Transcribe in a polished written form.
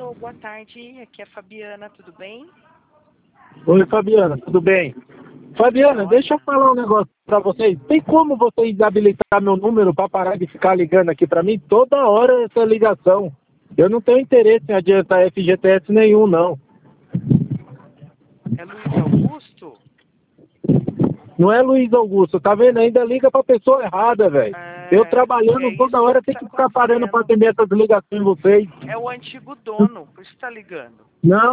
Alô, boa tarde. Aqui é a Fabiana, tudo bem? Oi, Fabiana, tudo bem? Fabiana, deixa eu falar um negócio pra vocês. Tem como vocês habilitar meu número para parar de ficar ligando aqui pra mim toda hora essa ligação? Eu não tenho interesse em adiantar FGTS nenhum, não. É Luiz Augusto? Não é Luiz Augusto, tá vendo? Ainda liga pra pessoa errada, velho. Eu trabalhando É toda isso hora que tem tá que ficar parando pra acontecendo. atender essas ligações de vocês. É o antigo dono, por isso tá ligando. Não.